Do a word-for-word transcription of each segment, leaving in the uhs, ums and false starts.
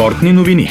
Спортни новини.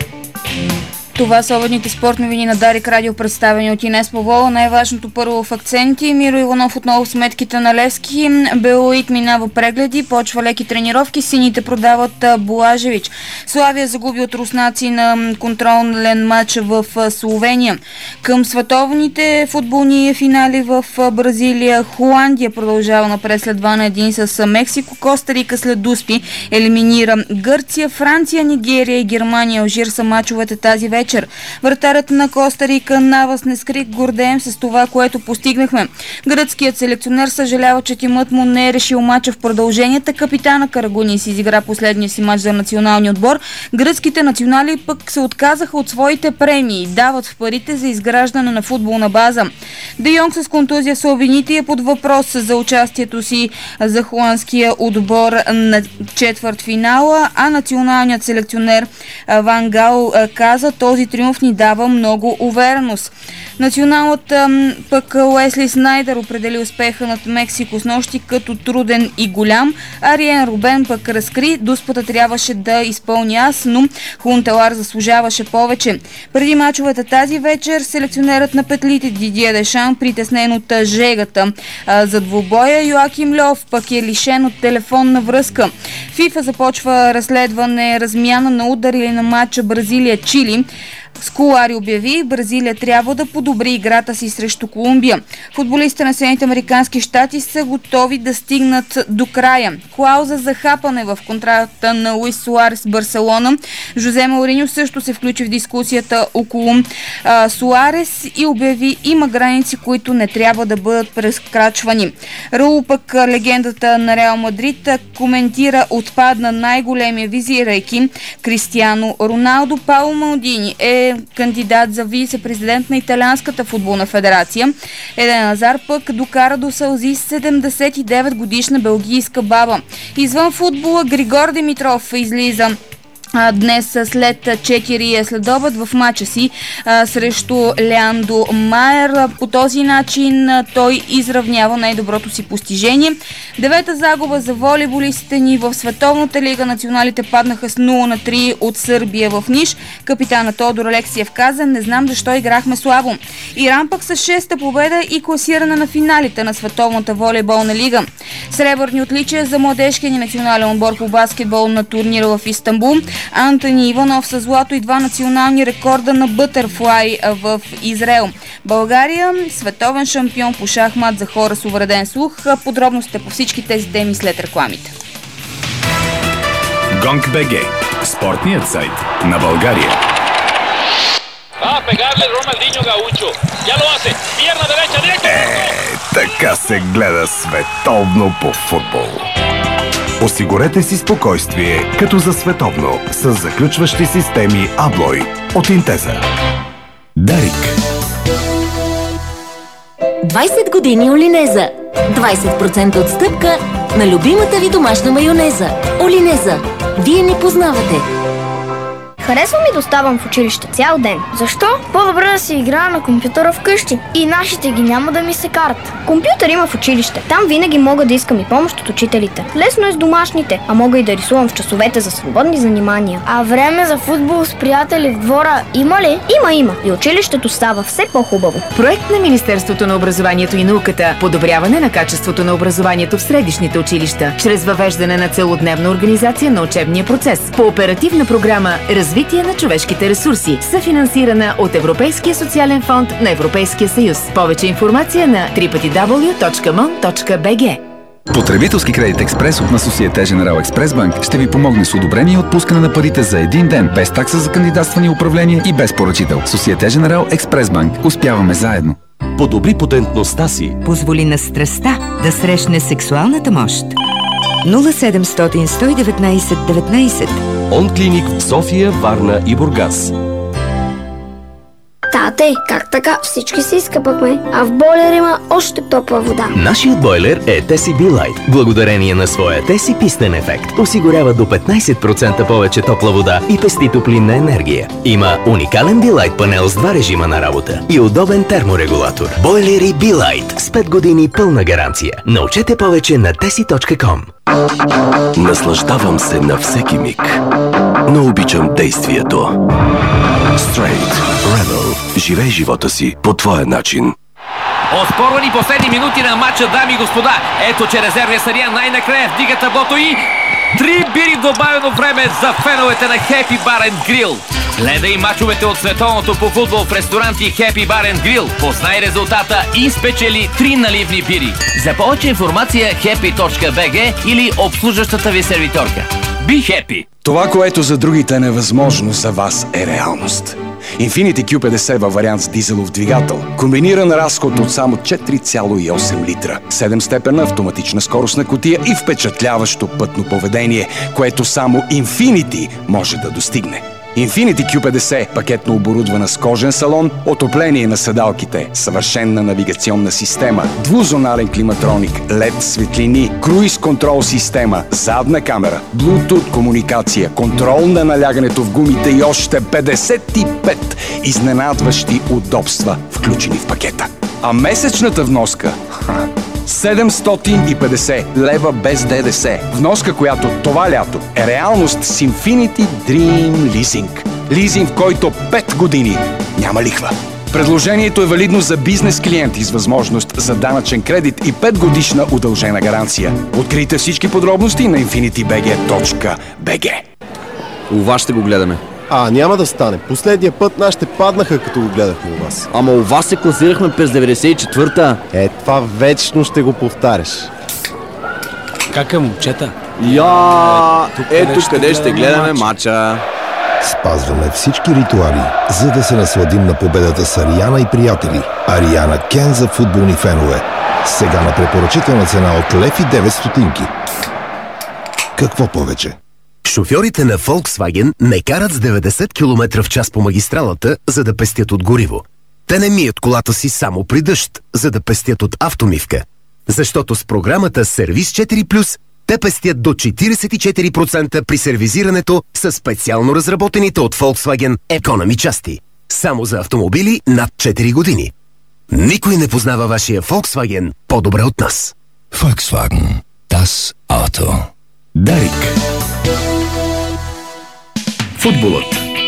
Това са обедните спортни новини на Дарик Радио, представени от Инес Павлова. Най-важното първо в акценти. Миро Иванов отново в сметките на Левски. Белоит минава прегледи, почва леки тренировки. Сините продават Булажевич. Славия загуби от руснаци на контролен матч в Словения. Към световните футболни финали в Бразилия. Холандия продължава напред след два на един с Мексико. Коста Рика след дуспи елиминира Гърция. Франция, Нигерия и Германия, Алжир са мачовете тази вечер. Вратарят на Коста Рика Навас не скри: гордеем с това, което постигнахме. Гръцкият селекционер съжалява, че тимът му не е решил мача в продълженията. Капитана Карагуни си изигра последния си мач за националния отбор. Гръцките национали пък се отказаха от своите премии. Дават в парите за изграждане на футболна база. Де Йонг с контузия са обвинити и е под въпрос за участието си за холандския отбор на четвъртфинала, а националният селекционер Ван Гал каза: този триумф ни дава много увереност. Националът пък Уесли Снайдер определи успеха над Мексико с нощи като труден и голям. Ариен Рубен пък разкри: дуспата трябваше да изпълни аз, но Хунтелар заслужаваше повече. Преди мачовете тази вечер селекционерът на петлите Дидие Дешан притеснен от жегата за двубоя. Йоаким Льов пък е лишен от телефонна връзка. ФИФА започва разследване размяна на удари на матча Бразилия-Чили. Сколари обяви: Бразилия трябва да подобри играта си срещу Колумбия. Футболистите на Съединените американски щати са готови да стигнат до края. Клауза за хапане в контракта на Луис Суарес с Барселона. Жозе Мауриньо също се включи в дискусията около а, Суарес и обяви: има граници, които не трябва да бъдат прескрачвани. Раул пък, легендата на Реал Мадрид, коментира: отпадна най-големия, визирайки Кристиано Роналдо. Пауло Малдини е кандидат за вице-президент на Италианската футболна федерация. Еден Азар пък докара до сълзи седемдесет и девет годишна белгийска баба. Извън футбола, Григор Димитров излиза днес след четири следобед в мача си а, срещу Леандо Майер. По този начин а, той изравнява най-доброто си постижение. Девета загуба за волейболистите ни в Световната лига. Националите паднаха с нула на три от Сърбия в Ниш. Капитана Тодор Алексиев каза: не знам защо играхме слабо. Иран пък с шеста победа и класиране на финалите на Световната волейболна лига. Сребърни отличия за младежкия ни национален отбор по баскетбол на турнира в Истанбул. Антони Иванов с злато и два национални рекорда на бътърфлай в Израел. България световен шампион по шахмат за хора с увреден слух. Подробностите по всички тези теми след рекламите. Гонг БГ, спортният сайт на България. Е, така се гледа световно по футбол. Осигурете си спокойствие като за световно с заключващи системи Аблой от Интеза. Дарик. двайсет години Олинеза. двайсет процента отстъпка на любимата ви домашна майонеза. Олинеза. Вие ни познавате. Харесва ми да оставам в училище цял ден. Защо? По-добре да си играя на компютъра вкъщи. И нашите ги няма да ми се карат. Компютър има в училище. Там винаги мога да искам и помощ от учителите. Лесно е с домашните, а мога и да рисувам в часовете за свободни занимания. А време за футбол с приятели в двора има ли? Има, има. И училището става все по-хубаво. Проект на Министерството на образованието и науката. Подобряване на качеството на образованието в средищните училища. Чрез въвеждане на целодневна организация на учебния процес. По оперативна програма Развитие на човешките ресурси, съфинансирана от Европейския социален фонд на Европейския съюз. Повече информация на дабъл ю дабъл ю дабъл ю точка мон точка би джи. Потребителски кредит експрес от на Société Générale Express Bank ще ви помогне с одобрение и отпускане на парите за един ден, без такса за кандидатстване и управление и без поръчител. Société Générale Express Bank. Успяваме заедно. Подобри потентността си. Позволи на страстта да срещне сексуалната мощ. нула седемстотин сто и деветнайсет деветнайсет. Он-клиник в София, Варна и Бургас. Тате, как така? Всички си изкъпахме, а в бойлер има още топла вода. Нашият бойлер е Т С B-Light. Благодарение на своя Т С пистен ефект осигурява до петнайсет процента повече топла вода и пести топлинна енергия. Има уникален B-Light панел с два режима на работа и удобен терморегулатор. Бойлери B-Light с пет години пълна гаранция. Научете повече на теси точка ком. Наслаждавам се на всеки миг. но обичам действието. Straight Rebel. Живей живота си по твоя начин. Оспорвани последни минути на матча, дами и господа. Ето, че резервният съдия най-накрая вдига таблото и три бири добавено време за феновете на Happy Bar and Grill. Гледай мачовете от световното по футбол в ресторанти Happy Bar and Grill. Познай резултата и спечели три наливни бири. За повече информация happy точка би джи или обслужващата ви сервиторка. Be happy! Това, което за другите е невъзможно, за вас е реалност. Infiniti Кю петдесет във вариант с дизелов двигател. Комбиниран разход от само четири цяло и осем литра. седемстепенна автоматична скоростна кутия и впечатляващо пътно поведение, което само Infiniti може да достигне. Infiniti Кю петдесет, пакетно оборудвана с кожен салон, отопление на седалките, съвършенна навигационна система, двузонален климатроник, лед светлини, круиз контрол система, задна камера, Bluetooth комуникация, контрол на налягането в гумите и още петдесет и пет изненадващи удобства, включени в пакета. А месечната вноска седемстотин и петдесет лева без ДДС. Вноска, която това лято е реалност с Infiniti Dream Leasing. Лизинг, в който пет години няма лихва. Предложението е валидно за бизнес клиенти с възможност за данъчен кредит и пет годишна удължена гаранция. Открийте всички подробности на инфинити би джи точка би джи. У вас ще го гледаме. А, няма да стане. Последния път нашите паднаха, като го гледахме у вас. Ама у вас се класирахме през деветдесет и четвърта. Е, това вечно ще го повтаряш. Как е, момчета? Я, ето къде ще гледаме матча. Спазваме всички ритуали, за да се насладим на победата с Ариана и приятели. Ариана Кен за футболни фенове. Сега на препоръчителна цена от лев и девет стотинки. Какво повече? Шофьорите на Volkswagen не карат с деветдесет километра в час по магистралата, за да пестят от гориво. Те не мият колата си само при дъжд, за да пестят от автомивка. Защото с програмата Сервис четири плюс те пестят до четиридесет и четири процента при сервизирането с специално разработените от Volkswagen Economy части. Само за автомобили над четири години. Никой не познава вашия Volkswagen по-добре от нас. Volkswagen. Das Auto. Дарик. Футболът.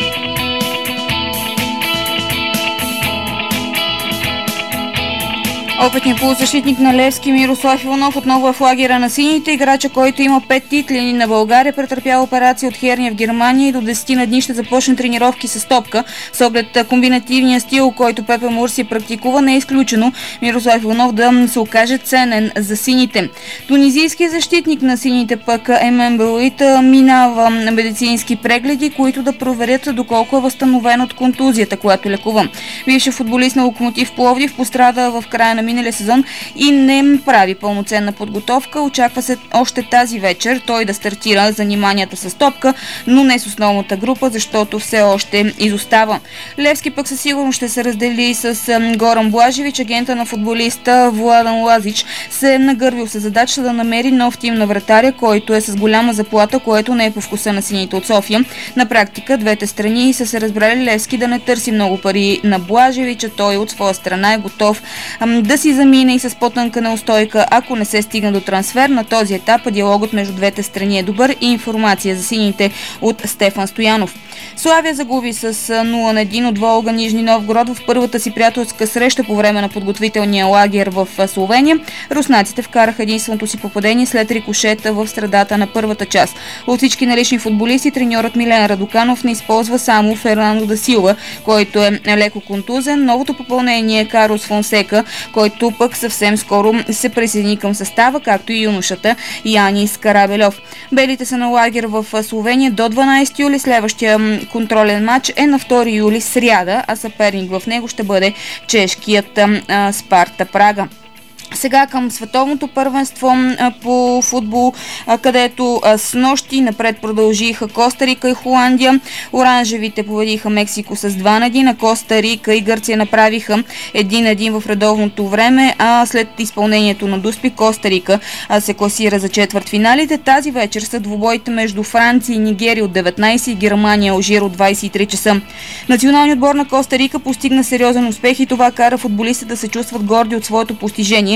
Опитният полузащитник на Левски Мирослав Иванов отново е в лагера на сините. Играча, който има пет титли на България, претърпял операция от херния в Германия и до десет на дни ще започне тренировки с топка. С оглед комбинативния стил, който Пепе Мурси практикува, не е изключено Мирослав Иванов да се окаже ценен за сините. Тунизийският защитник на сините пък Емен Белуит минава медицински прегледи, които да проверят доколко е възстановен от контузията, която лекува. Бившият футболист на Локомотив Пловдив пострада в края на миналия сезон и не прави пълноценна подготовка. Очаква се още тази вечер той да стартира заниманията с топка, но не с основната група, защото все още изостава. Левски пък със сигурност ще се раздели с Горан Блажевич. Агента на футболиста Владан Лазич се е нагървил със задача да намери нов тим на вратаря, който е с голяма заплата, което не е по вкуса на сините от София. На практика двете страни са се разбрали Левски да не търси много пари на Блажевича. Той от своя страна е готов да си замине и с по-тънка неустойка, ако не се стигне до трансфер. На този етап диалогът между двете страни е добър и информация за сините от Стефан Стоянов. Славия загуби с нула на един от Волга Нижни Новгород в първата си приятелска среща по време на подготвителния лагер в Словения. Руснаците вкараха единственото си попадение след рикошета в средата на първата част. От всички налични футболисти треньорът Милен Радоканов не използва само Фернандо да Силва, който е леко контузен. Новото попълнение е Карлос Фонсека, който пък съвсем скоро се присъедини към състава, както и юношата Янис Карабельов. Белите са на лагер в Словения до дванадесети юли. Следващия контролен матч е на втори юли, сряда, а съперник в него ще бъде чешкият а, Спарта Прага. Сега към световното първенство по футбол, където с нощи напред продължиха Коста Рика и Холандия. Оранжевите победиха Мексико с два на един, а Коста Рика и Гърция направиха един на един в редовното време, а след изпълнението на Дуспи Коста Рика се класира за четвъртфиналите. Тази вечер са двубоите между Франция и Нигерия от деветнадесет и Германия Алжир от двадесет и три часа. Националният отбор на Коста Рика постигна сериозен успех и това кара футболистите да се чувстват горди от своето постижение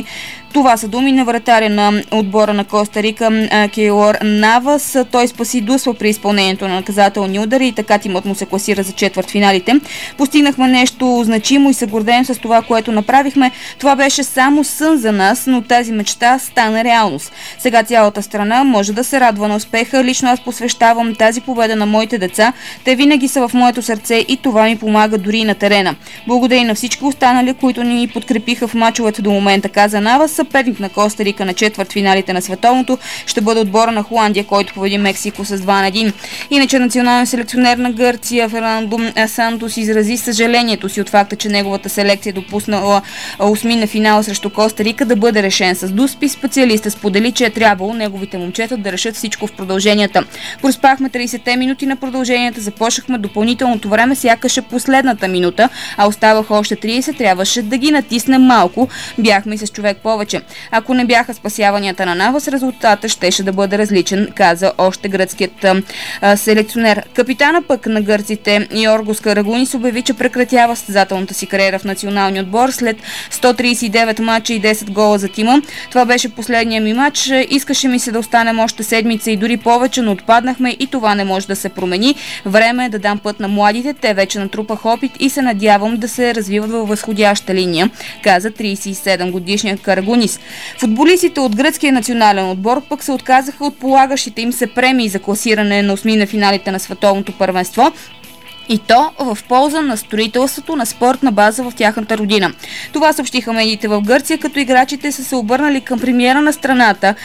отборни. Това са думи на вратаря на отбора на Коста Рика Кейлор Навас. Той спаси Дусва при изпълнението на наказателни удари и така тимът му се класира за четвъртфиналите. Постигнахме нещо значимо и се гордеем с това, което направихме. Това беше само сън за нас, но тази мечта стана реалност. Сега цялата страна може да се радва на успеха. Лично аз посвещавам тази победа на моите деца. Те винаги са в моето сърце и това ми помага дори и на терена. Благодаря на всички останали, които ни подкрепиха в мачовете до момента, каза Навас. Съперник на Коста Рика на четвъртфиналите на световното ще бъде отбора на Холандия, който победи Мексико с два на един. Иначе национален селекционер на Гърция Фернандо Сантос изрази съжалението си от факта, че неговата селекция е допуснала осмина финала срещу Коста Рика да бъде решен с дуспи. Специалиста сподели, че е трябвало неговите момчета да решат всичко в продълженията. Проспахме тридесетте минути на продълженията, започнахме допълнителното време, сякаше последната минута, а оставаха още тридесет, трябваше да ги натиснем малко. Бяхме и с човек повече. Ако не бяха спасяванията на Навас, резултатът щеше да бъде различен, каза още гръцкият а, селекционер. Капитана пък на гърците Йоргос Карагунис обяви, че прекратява състезателната си кариера в националния отбор след сто тридесет и девет мача и десет гола за тима. Това беше последния ми мач. Искаше ми се да останем още седмица и дори повече, но отпаднахме и това не може да се промени. Време е да дам път на младите. Те вече натрупах опит и се надявам да се развиват във възходяща линия, каза тридесет и седем годишният Карагунис. Футболистите от гръцкия национален отбор пък се отказаха от полагащите им се премии за класиране на осми на финалите на световното първенство. И то в полза на строителството на спортна база в тяхната родина. Това съобщиха медиите в Гърция, като играчите са се обърнали към премиера на страната,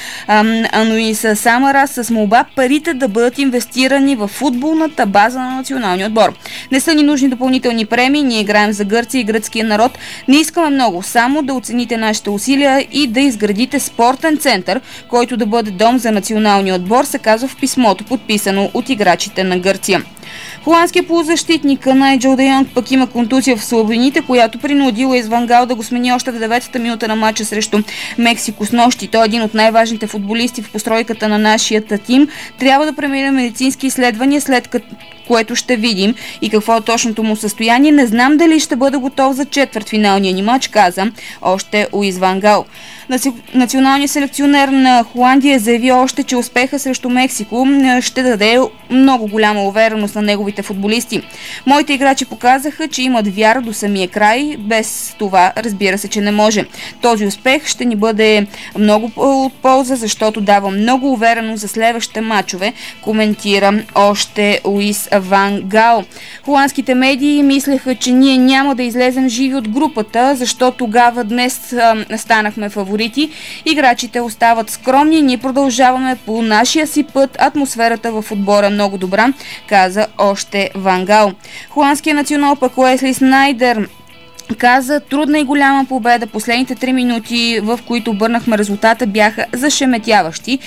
Ануис Самарас, с молба парите да бъдат инвестирани в футболната база на националния отбор. Не са ни нужни допълнителни премии, ние играем за Гърция и гръцкия народ. Не искаме много, само да оцените нашите усилия и да изградите спортен център, който да бъде дом за националния отбор, се казва в писмото, подписано от играчите на Гърция. Холандският полузащитник Найджел Де Йонг пък има контузия в слабините, която принудила Луис Ван Гал да го смени още в деветата минута на матча срещу Мексико с нощи. Той е един от най-важните футболисти в постройката на нашия тим. Трябва да премине медицински изследвания, след като което ще видим и какво е точното му състояние. Не знам дали ще бъде готов за четвъртфиналния ни матч, каза още Луис Ван Гал. Националният селекционер на Холандия заяви още, че успеха срещу Мексико ще даде много голяма увереност на неговите футболисти. Моите играчи показаха, че имат вяра до самия край, без това разбира се, че не може. Този успех ще ни бъде много от полза, защото дава много увереност за следващите матчове, коментира още Луис Ван Гал. Холандските медии мислеха, че ние няма да излезем живи от групата, защото тогава днес а, станахме фаворити. Играчите остават скромни, ние продължаваме по нашия си път. Атмосферата в отбора е много добра, каза още Ван Гал. Холандския национал пък Уесли Снайдер каза: трудна и голяма победа. Последните три минути, в които обърнахме резултата, бяха зашеметяващи,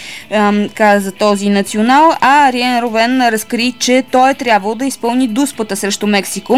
каза този национал, а Ариен Ровен разкри, че той е трябвало да изпълни дуспата срещу Мексико,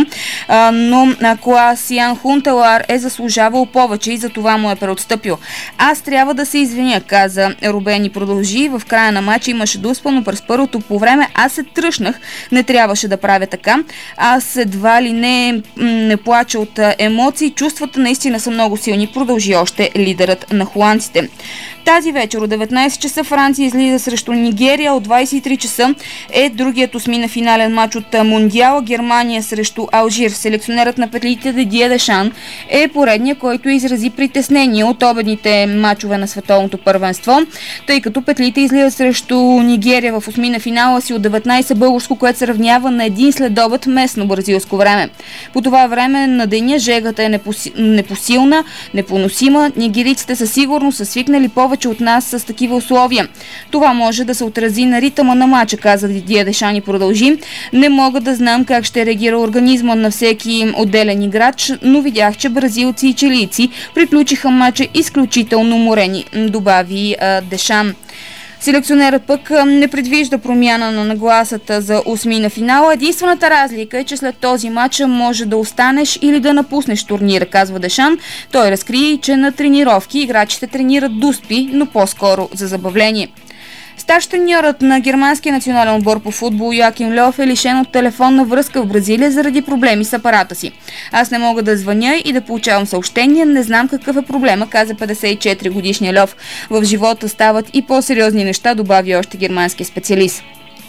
но Класиан Хунтелар е заслужавал повече и за това му е преотстъпил. Аз трябва да се извиня, каза Рубен и продължи. В края на матча имаше дуспа, но през първото по време аз се тръшнах. Не трябваше да правя така. Аз едва ли не, не плача от емоции. Емоции, чувствата наистина са много силни, продължи още лидерът на холандците. Тази вечер от деветнайсет часа Франция излиза срещу Нигерия, от двайсет и три часа е другият осмина финален матч от Мондиала, Германия срещу Алжир. Селекционерът на петлите Дидие Дешан е поредния, който изрази притеснение от обедните матчове на световното първенство, тъй като петлите излизат срещу Нигерия в осмина финала си от деветнайсет българско, което се равнява на един следобед местно бразилско време. По това време на деня жегата е непоси... непосилна, непоносима. Нигерийците със сигурност са свикнали повече от нас с такива условия. Това може да се отрази на ритъма на матча, каза Дидие Дешан и продължи. Не мога да знам как ще реагира организма на всеки отделен играч, но видях, че бразилци и чилийци приключиха матча изключително уморени, добави а, Дешан. Селекционерът пък не предвижда промяна на нагласата за осмина финала. Единствената разлика е, че след този матч може да останеш или да напуснеш турнира, казва Дешан. Той разкри, че на тренировки играчите тренират дуспи, но по-скоро за забавление. Старш треньорът на германския национален отбор по футбол Йоаким Льов е лишен от телефонна връзка в Бразилия заради проблеми с апарата си. Аз не мога да звъня и да получавам съобщения, не знам какъв е проблема, каза петдесет и четири годишния Льов. В живота стават и по-сериозни неща, добави още германски специалист.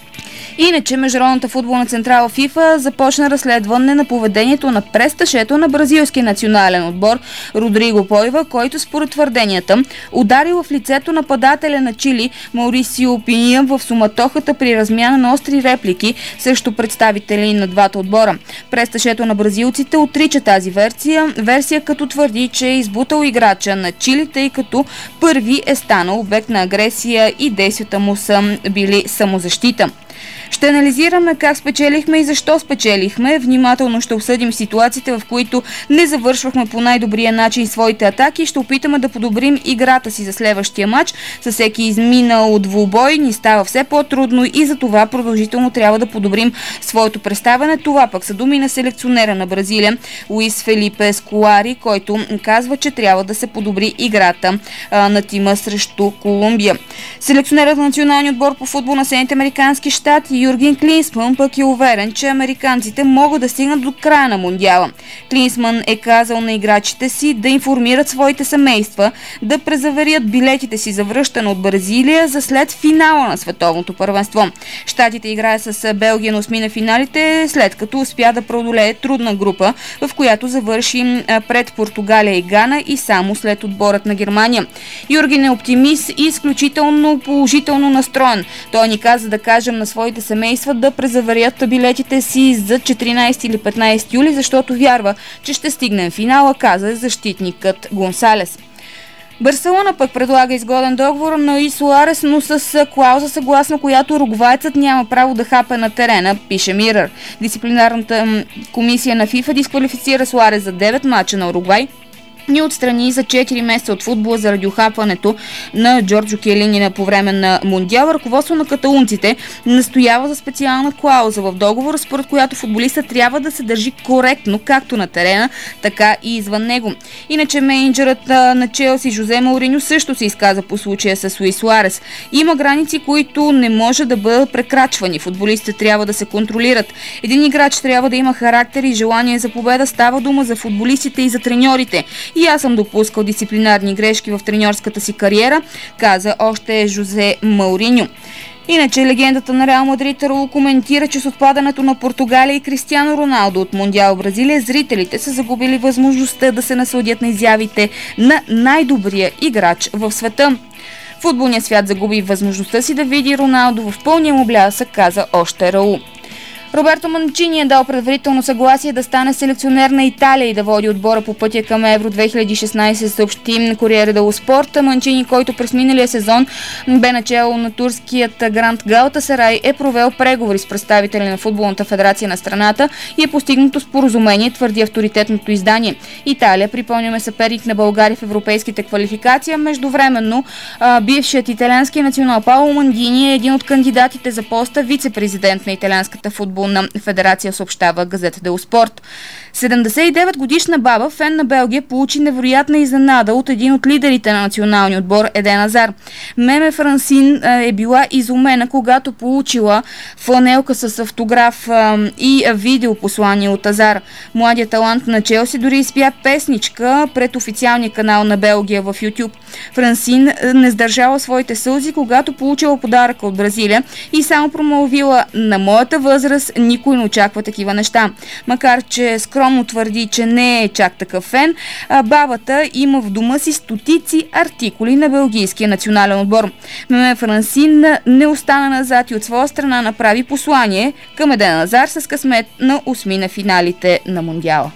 Иначе Международната футболна централа ФИФА започна разследване на поведението на престъшето на бразилския национален отбор Родриго Пойва, който според твърденията ударил в лицето нападателя на Чили Маурисио Пиния в суматохата при размяна на остри реплики срещу представители на двата отбора. Престъшето на бразилците отрича тази версия, версия като твърди, че е избутал играча на Чили, тъй като първи е станал обект на агресия и действията му са били самозащита. Ще анализираме как спечелихме и защо спечелихме. Внимателно ще обсъдим ситуациите, в които не завършвахме по най-добрия начин своите атаки и ще опитаме да подобрим играта си за следващия матч. Със всеки изминал двубой ни става все по-трудно и за това продължително трябва да подобрим своето представяне. Това пък са думи на селекционера на Бразилия Луис Фелипе Сколари, който казва, че трябва да се подобри играта а, на тима срещу Колумбия. Селекционерът на националния отбор по футбол на Съединените американски щати Юрген Клинсман пък е уверен, че американците могат да стигнат до края на Мондиала. Клинсман е казал на играчите си да информират своите семейства, да презаверят билетите си за връщане от Бразилия за след финала на световното първенство. Щатите играе с Белгия на осми на финалите, след като успя да преодолее трудна група, в която завърши пред Португалия и Гана и само след отборът на Германия. Юрген е оптимист и изключително положително настроен. Той ни каза да кажем на своите семейства да презаверят билетите си за четиринайсети или петнайсети юли, защото вярва, че ще стигнем финала, каза защитникът Гонсалес. Барселона пък предлага изгоден договор на Луис Суарес, но с клауза, съгласно която уругвайцът няма право да хапе на терена, пише Мирър. Дисциплинарната комисия на ФИФА дисквалифицира Суарес за девет мача на Уругвай ни отстрани за четири месеца от футбола заради ухапването на Джорджо Келини по време на Мондиал. Ръководство на каталунците настоява за специална клауза в договора, според която футболиста трябва да се държи коректно както на терена, така и извън него. Иначе мениджърът на Челси Жозе Мауриньо също се изказа по случая с Луис Суарес. Има граници, които не може да бъдат прекрачвани. Футболистите трябва да се контролират. Един играч трябва да има характер и желание за победа. Става дума за футболистите и за треньорите. И аз съм допускал дисциплинарни грешки в треньорската си кариера, каза още Жозе Мауриньо. Иначе легендата на Реал Мадрид Раул коментира, че с отпадането на Португалия и Кристиано Роналдо от Мондиал Бразилия, зрителите са загубили възможността да се насладят на изявите на най-добрия играч в света. Футболният свят загуби възможността си да види Роналдо в пълния му блясък, каза още Раул. Роберто Манчини е дал предварително съгласие да стане селекционер на Италия и да води отбора по пътя към Евро две хиляди и шестнайсет, съобщи на Корриere dello Sport. Манчини, който през миналия сезон бе начело на турският Гранд Галатасарай, е провел преговори с представители на футболната федерация на страната и е постигнато споразумение, твърди авторитетното издание. Италия, припомняме, съперник на България в европейските квалификации. Междувременно бившият италиански национал Паоло Мандини е един от кандидатите за поста вице-президент на италианската футбол на федерация, съобщава газета дело Спорт. седемдесет и девет годишна баба, фен на Белгия, получи невероятна изненада от един от лидерите на националния отбор Еден Азар. Меме Франсин е била изумена, когато получила фланелка с автограф и видеопослание от Азар. Младият талант на Челси дори изпя песничка пред официалния канал на Белгия в YouTube. Франсин не сдържала своите сълзи, когато получила подаръка от Бразилия и само промълвила: на моята възраст никой не очаква такива неща. Макар че скромно твърди, че не е чак такъв фен, бабата има в дома си стотици артикули на белгийския национален отбор. Меме Франсин не остана назад и от своя страна направи послание към Еден Азар с късмет на осми на финалите на Мондиала.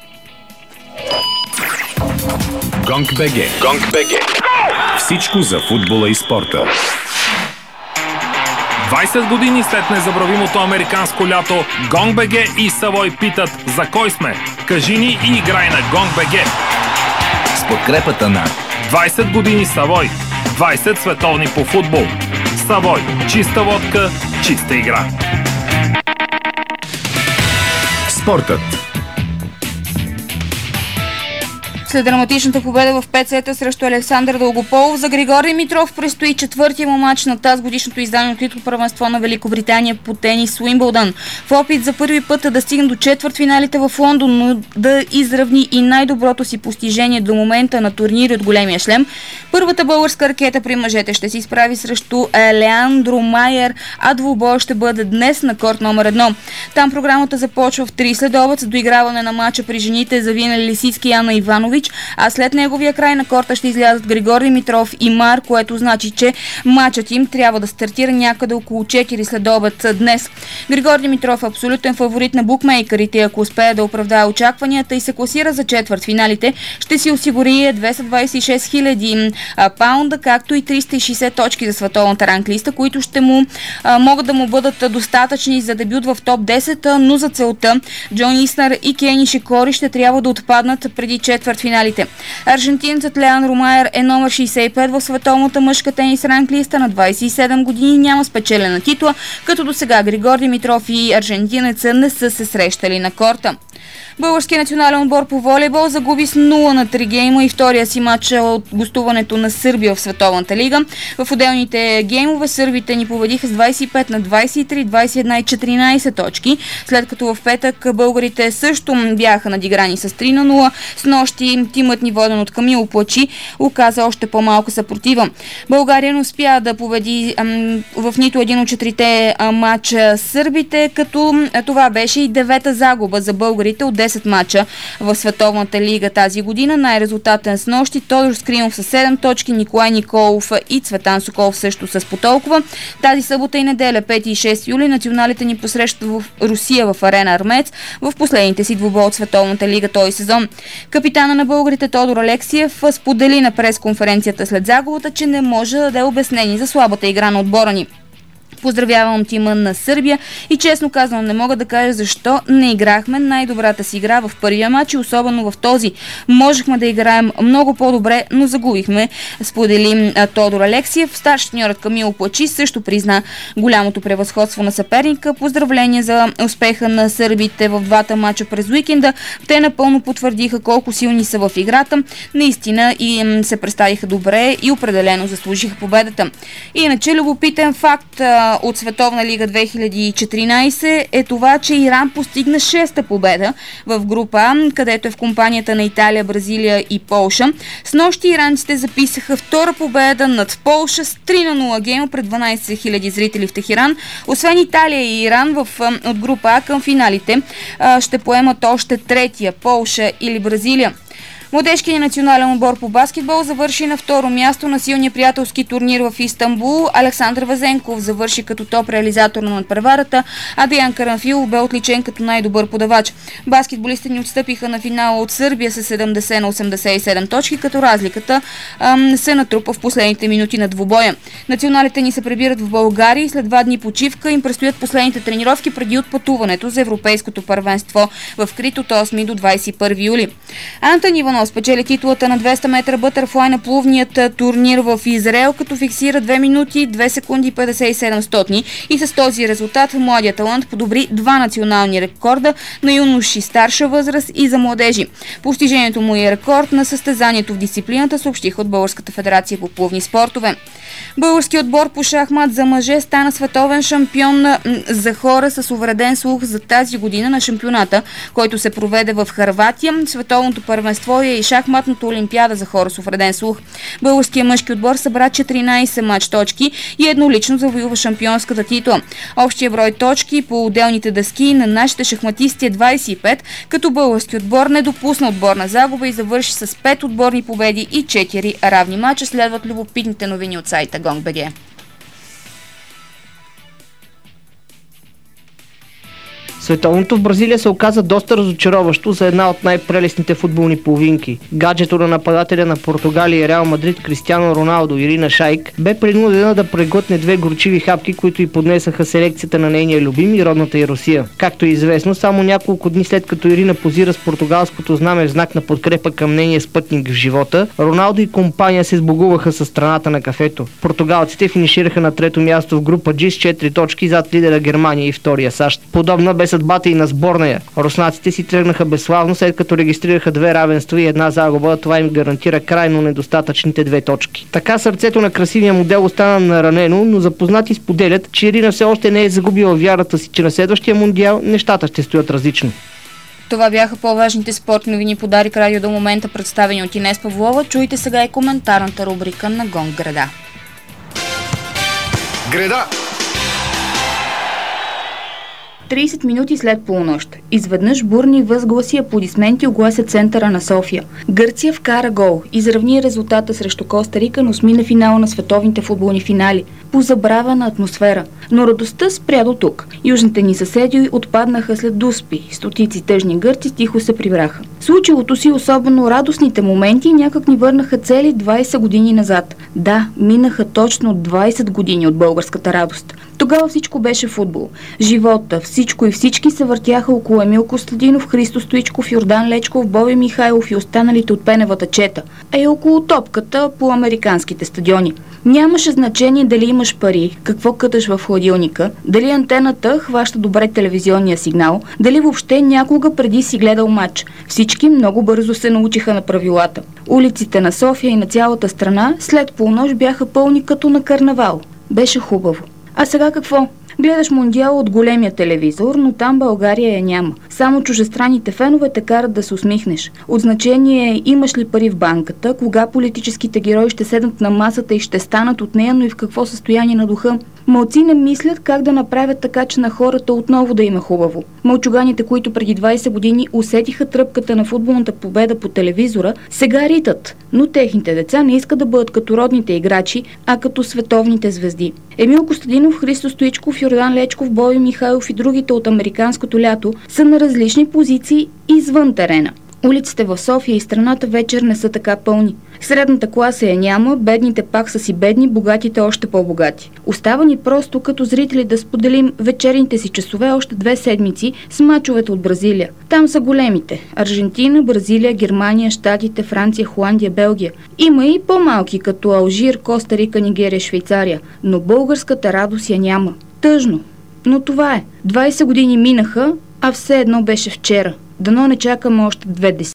Гонг БГ. Гонг БГ. Всичко за футбола и спорта. двайсет години след незабравимото американско лято, Гонг БГ и Савой питат: за кой сме? Кажи ни и играй на Гонг БГ. С подкрепата на двайсет години Савой, двайсет световни по футбол. Савой. Чиста водка, чиста игра. Спортът. След драматичната победа в пет сета срещу Александър Дългополов, за Григор Димитров предстои четвъртия му мач на тази годишното издание от открито първенство на Великобритания по тенис Уимбълдън. В опит за първи път да стигне до четвъртфиналите в Лондон, но да изравни и най-доброто си постижение до момента на турнири от големия шлем, първата българска ракета при мъжете ще се изправи срещу Леандро Майер, а двубой ще бъде днес на корт номер едно. Там програмата започва в три следобед с доиграване на мача при жените Завина Лисицки и Анна Иванович, а след неговия край на корта ще излязат Григор Димитров и Мар, което значи, че мачът им трябва да стартира някъде около четири следобед днес. Григор Димитров е абсолютен фаворит на букмейкерите, ако успее да оправдае очакванията и се класира за четвъртфиналите, ще си осигури двеста двадесет и шест хиляди паунда, както и триста и шейсет точки за световната ранглиста, които ще му а, могат да му бъдат достатъчни за дебют в топ десет, но за целта Джон Иснер и Кени Шикори ще трябва да отпаднат преди четвъртфиналите. Аржентинцът Леандро Майер е номер шейсет и пет в световната мъжка тенис ранглиста, на двадесет и седем години, няма спечелена титла, като до сега Григор Димитров и аржентинеца не са се срещали на корта. Българският национален отбор по волейбол загуби с нула на три гейма и втория си матч от гостуването на Сърбия в Световната лига. В отделните геймове сърбите ни победиха с двадесет и пет на двадесет и три, двадесет и едно и четиринадесет точки, след като в петък българите също бяха надиграни с три на нула. С нощи тимът ни, воден от Камило Плачи, оказа още по-малко съпротива. България не успя да победи ам, в нито един от четирите ам, матча сърбите, като а, това беше и девета загуба за българите от десет мача в Световната лига тази година. Най-резултатен с нощи Тодор Скримов с седем точки, Николай Николов и Цветан Соколов също с по толкова. Тази събота и неделя, пети и шести юли, националите ни посрещат в Русия в Арена Армец в последните си двубой от Световната лига този сезон. Капитана на българите Тодор Алексиев сподели на пресконференцията след загубата, че не може да даде обяснение за слабата игра на отбора ни. Поздравявам тима на Сърбия и честно казвам не мога да кажа защо не играхме най-добрата си игра в първия матч и особено в този. Можехме да играем много по-добре, но загубихме, сподели Тодор Алексиев. Старши треньорът Камило Плачи също призна голямото превъзходство на съперника. Поздравления за успеха на сърбите в двата матча през уикенда. Те напълно потвърдиха колко силни са в играта. Наистина и се представиха добре и определено заслужиха победата. Иначе любопитен факт от Световна лига две хиляди и четиринадесет е това, че Иран постигна шеста победа в група А, където е в компанията на Италия, Бразилия и Полша. С нощи иранците записаха втора победа над Полша с три на нула гейма пред дванадесет хиляди зрители в Техеран. Освен Италия и Иран в, от група А към финалите ще поемат още третия Полша или Бразилия. Младежкият национален отбор по баскетбол завърши на второ място на силния приятелски турнир в Истанбул. Александър Вазенков завърши като топ реализатор на надпреварата, а Деян Карамфилов бе отличен като най-добър подавач. Баскетболистите ни отстъпиха на финала от Сърбия с седемдесет на осемдесет и седем точки, като разликата ам, се натрупа в последните минути на двубоя. Националите ни се прибират в България и след два дни почивка им предстоят последните тренировки преди отпътуването за Европейското първенство в Крит от осми до двадесет и първи юли. Антон Иванов спечели титулата на двеста метра бътърфлай на плувният турнир в Израел, като фиксира две минути, две секунди и петдесет и седем стотни и с този резултат младият талант подобри два национални рекорда на юноши старша възраст и за младежи. Постижението му е рекорд на състезанието в дисциплината, съобщиха от Българската федерация по плувни спортове. Българският отбор по шахмат за мъже стана световен шампион за хора с увреден слух за тази година на шампионата, който се проведе в Хърватия. Световното първенство е и шахматната олимпиада за хора с увреден слух. Българският мъжки отбор събра четиринадесет мач точки и еднолично завоюва шампионската титла. Общия брой точки по отделните дъски на нашите шахматисти е двадесет и пет, като български отбор не допусна отборна загуба и завърши с пет отборни победи и четири равни мача. Следват любопитните новини от сайта гонг.бг. Световното в Бразилия се оказа доста разочароващо за една от най-прелесните футболни половинки. Гаджето на нападателя на Португалия и Реал Мадрид Кристиано Роналдо, Ирина Шайк, бе принудена да преглътне две горчиви хапки, които й поднесаха селекцията на нейния любим и родната й Русия. Както е известно, само няколко дни след като Ирина позира с португалското знаме в знак на подкрепа към нейния спътник в живота, Роналдо и компания се сбогуваха със страната на кафето. Португалците финишираха на трето място в група G с четири точки зад лидера Германия и втория САЩ. Подобна бе съдбата и на сборная. Руснаците си тръгнаха безславно, след като регистрираха две равенства и една загуба. Това им гарантира крайно недостатъчните две точки. Така сърцето на красивия модел остана наранено, но запознати споделят, че Ирина все още не е загубила вярата си, че на следващия мундиал нещата ще стоят различно. Това бяха по-важните спортни новини по Дарик Радио до момента, представени от Инес Павлова. Чуйте сега и коментарната рубрика на Гонг Града. Града! трийсет минути след полунощ. Изведнъж бурни възгласи и аплодисменти огласят центъра на София. Гърция вкара гол, изравни резултата срещу Коста Рика, но смина финала на световните футболни финали. Позабравена атмосфера. Но радостта спря до тук. Южните ни съседи отпаднаха след дуспи. Стотици тъжни гърци тихо се прибраха. Случилото си, особено радостните моменти, някак ни върнаха цели двайсет години назад. Да, минаха точно двайсет години от българската радост. Тогава всичко беше футбол. Живота, всичко и всички се въртяха около Емил Костадинов, Христо Стоичков, Йордан Лечков, Боби Михайлов и останалите от пеневата чета, а и около топката по американските стадиони. Нямаше значение дали имаш пари, какво къташ в хладилника, дали антената хваща добре телевизионния сигнал, дали въобще някога преди си гледал матч. Всички много бързо се научиха на правилата. Улиците на София и на цялата страна след полунощ бяха пълни като на карнавал. Беше хубаво. А сега какво? Гледаш мундиал от големия телевизор, но там България я няма. Само чужестранните фенове те карат да се усмихнеш. От значение е имаш ли пари в банката, кога политическите герои ще седнат на масата и ще станат от нея, но и в какво състояние на духа. Малци не мислят как да направят така, че на хората отново да има хубаво. Мълчуганите, които преди двайсет години усетиха тръпката на футболната победа по телевизора, сега ритат, но техните деца не искат да бъдат като родните играчи, а като световните звезди. Емил Костадинов, Христо Стоичков, Йордан Лечков, Боби Михайлов и другите от американското лято са на различни позиции извън терена. Улиците в София и страната вечер не са така пълни. Средната класа я няма, бедните пак са си бедни, богатите още по-богати. Остава ни просто като зрители да споделим вечерните си часове още две седмици с мачовете от Бразилия. Там са големите – Аржентина, Бразилия, Германия, Щатите, Франция, Холандия, Белгия. Има и по-малки като Алжир, Коста Рика, Нигерия, Швейцария, но българската радост я няма. Тъжно. Но това е. двайсет години минаха, а все едно беше вчера. Дано не чакаме още две десети.